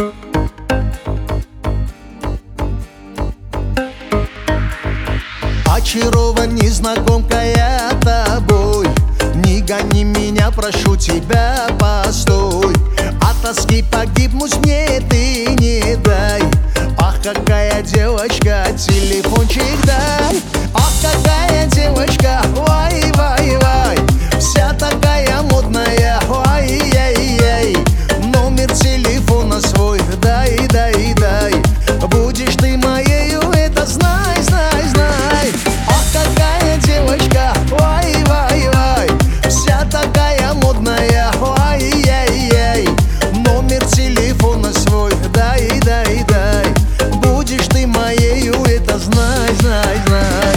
Очарован, незнакомка, я тобой. Не гони меня, прошу тебя, постой. От тоски погибнуть мне ты не дай. Ах, какая девочка, телефончик дай. Ах, какая девочка, вай, вай, вай. Вся такая модная, ай-яй-яй. Номер телефона свой дай, дай, дай. Будешь ты моею, это знай, знай, знай. Ах, какая девочка, вай, вай, вай. Вся такая модная, ай-яй-яй. Номер телефона свой дай, дай, дай. Будешь ты моею, это знай, знай, знай.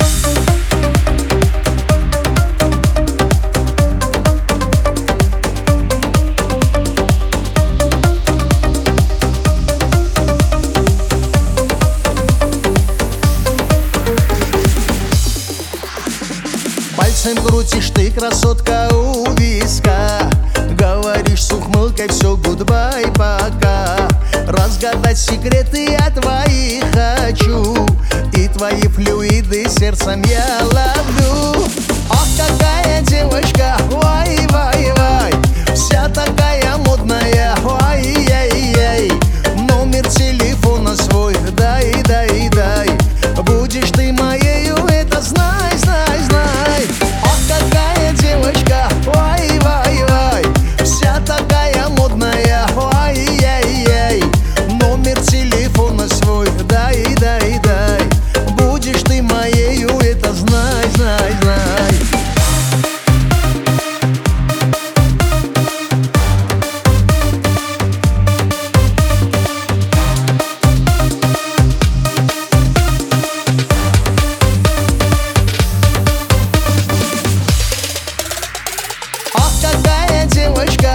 Пальцем крутишь ты, красотка, у виска. Говоришь с ухмылкой все, гудбай, пока. Разгадать секреты я твои хочу. И твои флюиды сердцем я ловлю. Ах, какая девочка, вай, вай, вай. Вся такая модная, ай-яй-яй. Номер телефона свой дай, дай, дай. Будешь ты моею, это знай, знай, знай. Ах, какая девочка, вай, вай, вай. Вся такая модная, ай-яй-яй. Номер телефона свой дай, дай, дай. Будешь ты моею, это знай, знай, знай. Ах, какая девочка,